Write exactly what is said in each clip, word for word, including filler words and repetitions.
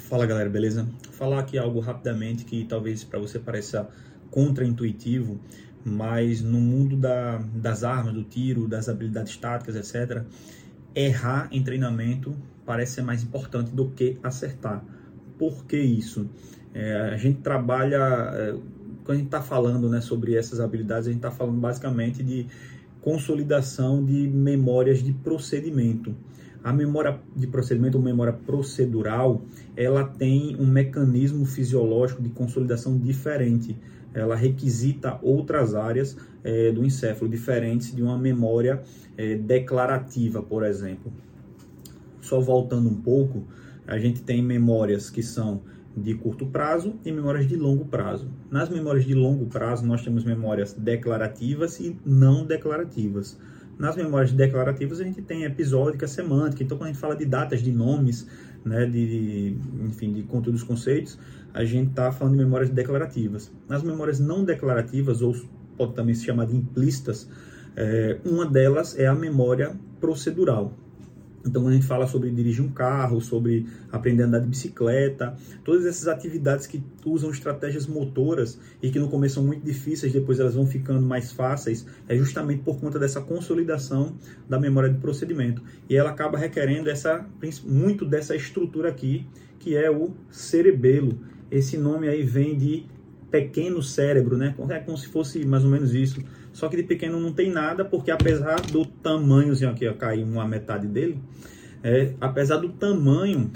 Fala galera, beleza? Vou falar aqui algo rapidamente que talvez para você pareça contraintuitivo, mas no mundo da, das armas, do tiro, das habilidades táticas, etcétera, errar em treinamento parece ser mais importante do que acertar. Por que isso? É, a gente trabalha, é, quando a gente está falando né, sobre essas habilidades, a gente está falando basicamente de consolidação de memórias de procedimento. A memória de procedimento, ou memória procedural, ela tem um mecanismo fisiológico de consolidação diferente. Ela requisita outras áreas é, do encéfalo, diferentes de uma memória é, declarativa, por exemplo. Só voltando um pouco, a gente tem memórias que são de curto prazo e memórias de longo prazo. Nas memórias de longo prazo, nós temos memórias declarativas e não declarativas. Nas memórias declarativas, a gente tem episódica, semântica. Então, quando a gente fala de datas, de nomes, né, de, enfim, de conteúdos, conceitos, a gente está falando de memórias declarativas. Nas memórias não declarativas, ou pode também se chamar de implícitas, é, uma delas é a memória procedural. Então, quando a gente fala sobre dirigir um carro, sobre aprender a andar de bicicleta, todas essas atividades que usam estratégias motoras e que no começo são muito difíceis, depois elas vão ficando mais fáceis, é justamente por conta dessa consolidação da memória de procedimento. E ela acaba requerendo essa, muito dessa estrutura aqui, que é o cerebelo. Esse nome aí vem de pequeno cérebro, né? É como se fosse mais ou menos isso. Só que de pequeno não tem nada, porque apesar do tamanhozinho aqui, ó, cair uma metade dele, é, apesar do tamanho,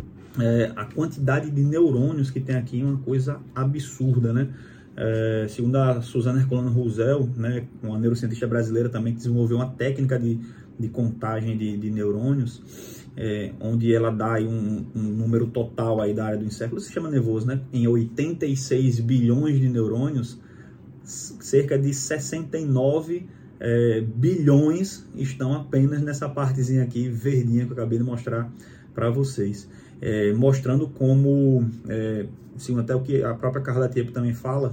é, a quantidade de neurônios que tem aqui é uma coisa absurda, né? É, segundo a Suzana Herculano Roussel, né, uma neurocientista brasileira também que desenvolveu uma técnica de, de contagem de, de neurônios, é, onde ela dá aí um, um número total aí da área do encéfalo, se chama nervoso, né? Em oitenta e seis bilhões de neurônios, cerca de sessenta e nove é, bilhões estão apenas nessa partezinha aqui verdinha que eu acabei de mostrar para vocês, é, mostrando como, é, segundo até o que a própria Carla Tiepo também fala,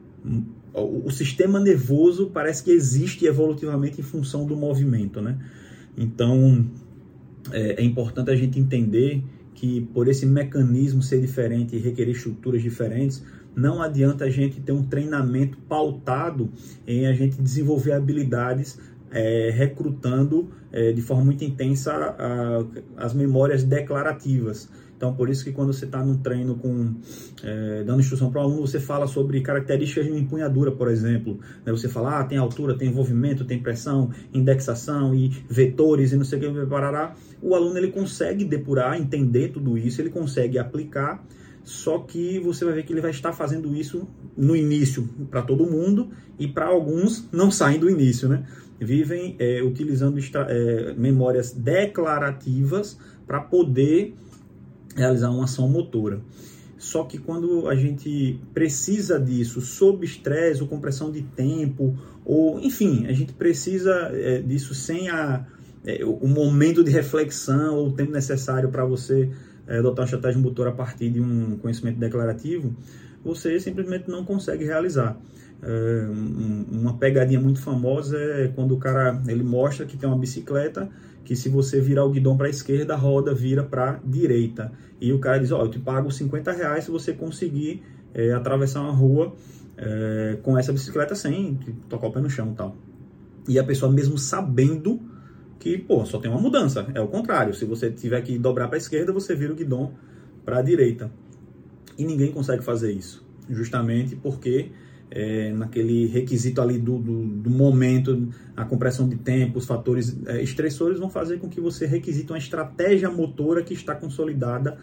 o, o sistema nervoso parece que existe evolutivamente em função do movimento, né? Então é, é importante a gente entender que por esse mecanismo ser diferente e requerer estruturas diferentes, não adianta a gente ter um treinamento pautado em a gente desenvolver habilidades é, recrutando é, de forma muito intensa a, as memórias declarativas. Então, por isso que quando você está num treino com, é, dando instrução para o aluno, você fala sobre características de uma empunhadura, por exemplo. Né? Você fala, ah, tem altura, tem envolvimento, tem pressão, indexação e vetores e não sei o que, parará. O aluno ele consegue depurar, entender tudo isso, ele consegue aplicar, só que você vai ver que ele vai estar fazendo isso no início para todo mundo e para alguns não saem do início, né? Vivem é, utilizando extra, é, memórias declarativas para poder realizar uma ação motora. Só que quando a gente precisa disso sob estresse ou compressão de tempo, ou enfim, a gente precisa é, disso sem a, é, o momento de reflexão ou o tempo necessário para você é, adotar uma estratégia motora a partir de um conhecimento declarativo, você simplesmente não consegue realizar. É, um, uma pegadinha muito famosa é quando o cara ele mostra que tem uma bicicleta que se você virar o guidão para a esquerda, a roda vira para a direita. E o cara diz, ó, eu te pago cinquenta reais se você conseguir é, atravessar uma rua é, com essa bicicleta sem tocar o pé no chão e tal. E a pessoa mesmo sabendo que, pô, só tem uma mudança. É o contrário. Se você tiver que dobrar para a esquerda, você vira o guidão para a direita. E ninguém consegue fazer isso. Justamente porque é, naquele requisito ali do, do, do momento, a compressão de tempo, os fatores é, estressores vão fazer com que você requisite uma estratégia motora que está consolidada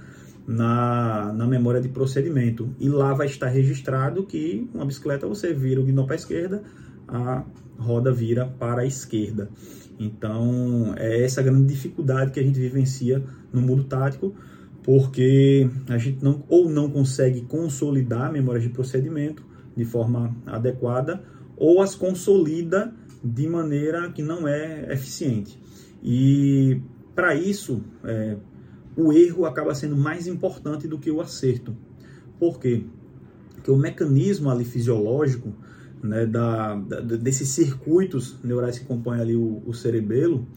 na, na memória de procedimento. E lá vai estar registrado que uma bicicleta você vira o guidão para a esquerda, a roda vira para a esquerda. Então, é essa grande dificuldade que a gente vivencia no mundo tático, porque a gente não, ou não consegue consolidar memórias de procedimento de forma adequada, ou as consolida de maneira que não é eficiente. E, para isso, é, o erro acaba sendo mais importante do que o acerto. Por quê? Porque o mecanismo ali fisiológico, né, da, da, desses circuitos neurais que compõem ali o, o cerebelo,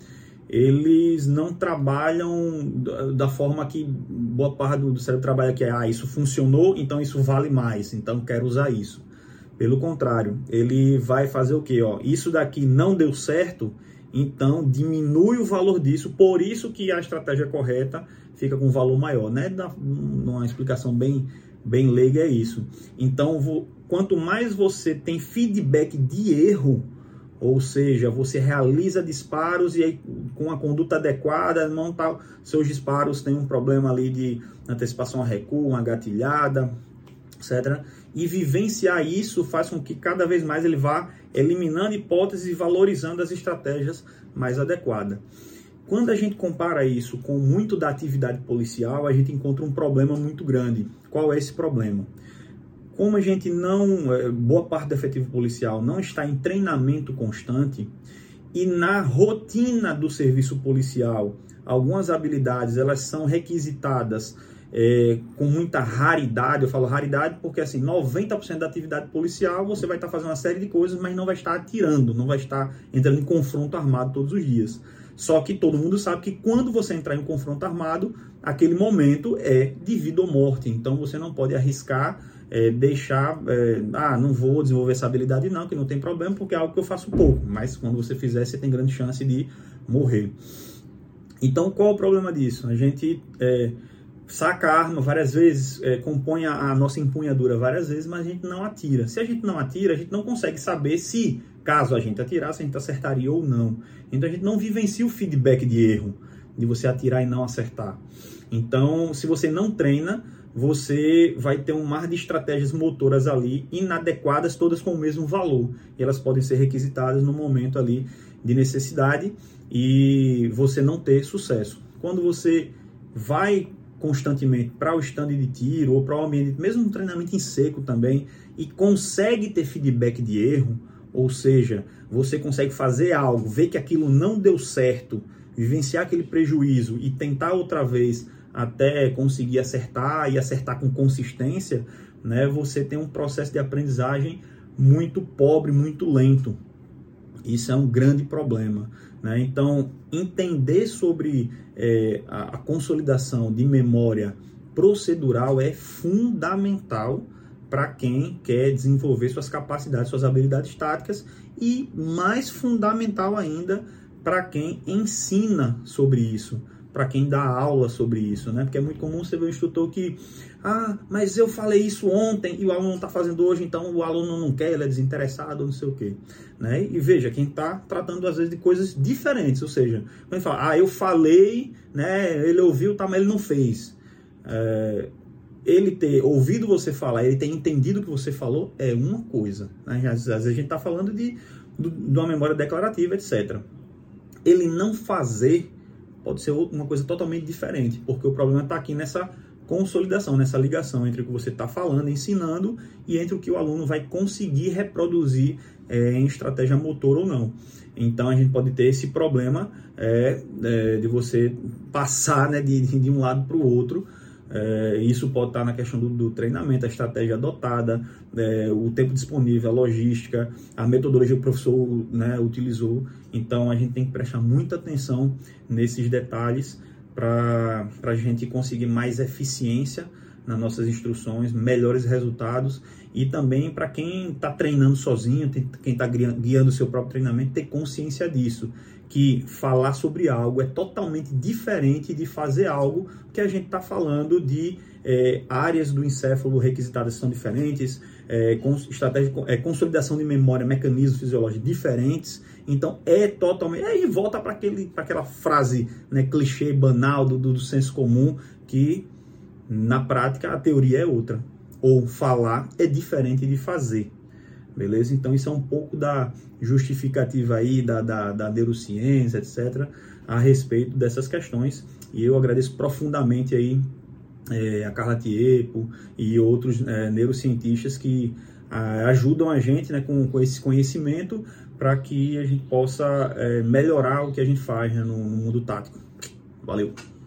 eles não trabalham da forma que boa parte do cérebro trabalha, que é, ah, isso funcionou, então isso vale mais, então quero usar isso. Pelo contrário, ele vai fazer o quê? Ó, isso daqui não deu certo, então diminui o valor disso, por isso que a estratégia correta fica com um valor maior, né? Numa explicação bem, bem leiga é isso. Então, vou, quanto mais você tem feedback de erro, ou seja, você realiza disparos e aí com a conduta adequada, não tá, seus disparos têm um problema ali de antecipação a recuo, uma gatilhada, etcétera. E vivenciar isso faz com que cada vez mais ele vá eliminando hipóteses e valorizando as estratégias mais adequadas. Quando a gente compara isso com muito da atividade policial, a gente encontra um problema muito grande. Qual é esse problema? Como a gente não, boa parte do efetivo policial não está em treinamento constante e na rotina do serviço policial, algumas habilidades elas são requisitadas é, com muita raridade. Eu falo raridade porque assim, noventa por cento da atividade policial você vai estar fazendo uma série de coisas, mas não vai estar atirando, não vai estar entrando em confronto armado todos os dias. Só que todo mundo sabe que quando você entrar em um confronto armado, aquele momento é de vida ou morte. Então você não pode arriscar, é, deixar, é, ah, não vou desenvolver essa habilidade não, que não tem problema, porque é algo que eu faço pouco. Mas quando você fizer, você tem grande chance de morrer. Então qual é o problema disso? A gente é, saca a arma várias vezes, é, compõe a, a nossa empunhadura várias vezes, mas a gente não atira. Se a gente não atira, a gente não consegue saber se, caso a gente atirasse, a gente acertaria ou não. Então a gente não vivencia o feedback de erro, de você atirar e não acertar. Então, se você não treina, você vai ter um mar de estratégias motoras ali, inadequadas, todas com o mesmo valor. E elas podem ser requisitadas no momento ali de necessidade e você não ter sucesso. Quando você vai constantemente para o stand de tiro ou para o ambiente, mesmo um treinamento em seco também, e consegue ter feedback de erro, ou seja, você consegue fazer algo, ver que aquilo não deu certo, vivenciar aquele prejuízo e tentar outra vez até conseguir acertar e acertar com consistência, né? Você tem um processo de aprendizagem muito pobre, muito lento. Isso é um grande problema, né? Então, entender sobre é, a, a consolidação de memória procedural é fundamental para quem quer desenvolver suas capacidades, suas habilidades táticas, e mais fundamental ainda para quem ensina sobre isso, para quem dá aula sobre isso, né? Porque é muito comum você ver um instrutor que, ah, mas eu falei isso ontem e o aluno não está fazendo hoje, então o aluno não quer, ele é desinteressado, não sei o quê, né? E veja, quem está tratando às vezes de coisas diferentes, ou seja, quando ele fala, ah, eu falei, né? Ele ouviu, tá, mas ele não fez. É, ele ter ouvido você falar, ele ter entendido o que você falou é uma coisa, né? Às vezes a gente está falando de, de uma memória declarativa, etcétera. Ele não fazer pode ser uma coisa totalmente diferente, porque o problema está aqui nessa consolidação, nessa ligação entre o que você está falando, ensinando, e entre o que o aluno vai conseguir reproduzir é, em estratégia motor ou não. Então a gente pode ter esse problema é, é, de você passar, né, de, de um lado para o outro. É, isso pode estar na questão do, do treinamento, a estratégia adotada, é, o tempo disponível, a logística, a metodologia que o professor, né, utilizou. Então a gente tem que prestar muita atenção nesses detalhes para a gente conseguir mais eficiência nas nossas instruções, melhores resultados, e também para quem está treinando sozinho, tem, quem está guiando o seu próprio treinamento, ter consciência disso, que falar sobre algo é totalmente diferente de fazer algo, que a gente está falando de é, áreas do encéfalo requisitadas são diferentes, é, com, estratégia, é, consolidação de memória, mecanismos fisiológicos diferentes. Então é totalmente... Aí volta para aquela frase, né, clichê, banal do, do, do senso comum, que na prática a teoria é outra. Ou falar é diferente de fazer. Beleza? Então isso é um pouco da justificativa aí da, da, da neurociência, etcétera, a respeito dessas questões. E eu agradeço profundamente aí é, a Carla Tiepo e outros é, neurocientistas que a, ajudam a gente, né, com, com esse conhecimento, para que a gente possa é, melhorar o que a gente faz, né, no, no mundo tático. Valeu!